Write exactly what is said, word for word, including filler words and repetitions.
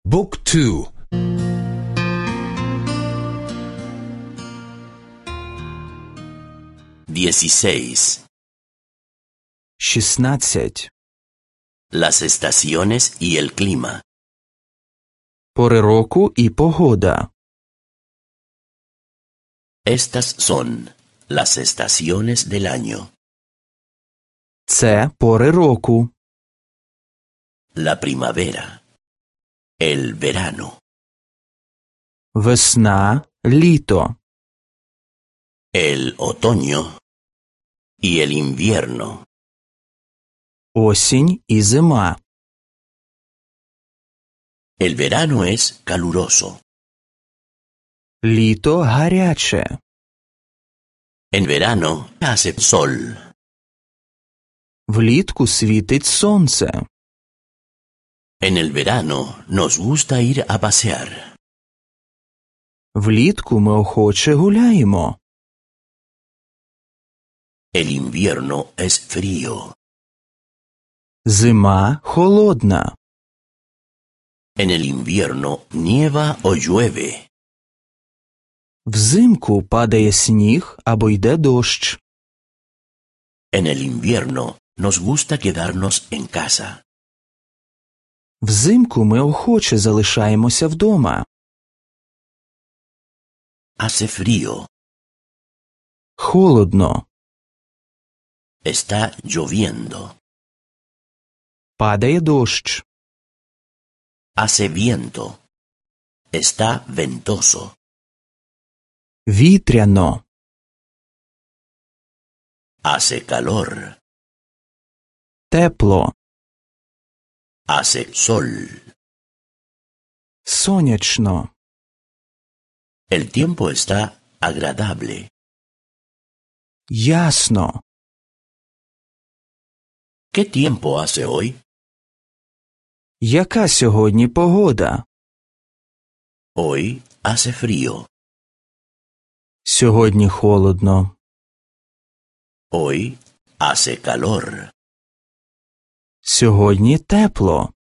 บุ๊กทู dieciséis. шістнадцять. Las estaciones y el clima. Пори року і погода. Estas son las estaciones del año. Це пори року. La primavera. El verano. Весна, літо. El otoño. Y el invierno. Осінь і зима. El verano es caluroso. Літо гаряче. En verano hace sol. Влітку світить сонце. En el verano nos gusta ir a pasear. Влітку ми охоче гуляємо. El invierno es frío. Зима холодна. En el invierno nieva o llueve. Взимку падає сніг або йде дощ. En el invierno nos gusta quedarnos en casa. Взимку ми охоче залишаємося вдома. Hace frío. Холодно. Está lloviendo. Падає дощ. Hace viento. Está ventoso. Вітряно. Hace calor. Тепло. Hace sol. Сонячно. El tiempo está agradable. Ясно. ¿Qué tiempo hace hoy? Яка сьогодні погода? Hoy hace frío. Сьогодні холодно. Hoy hace calor. Сьогодні тепло.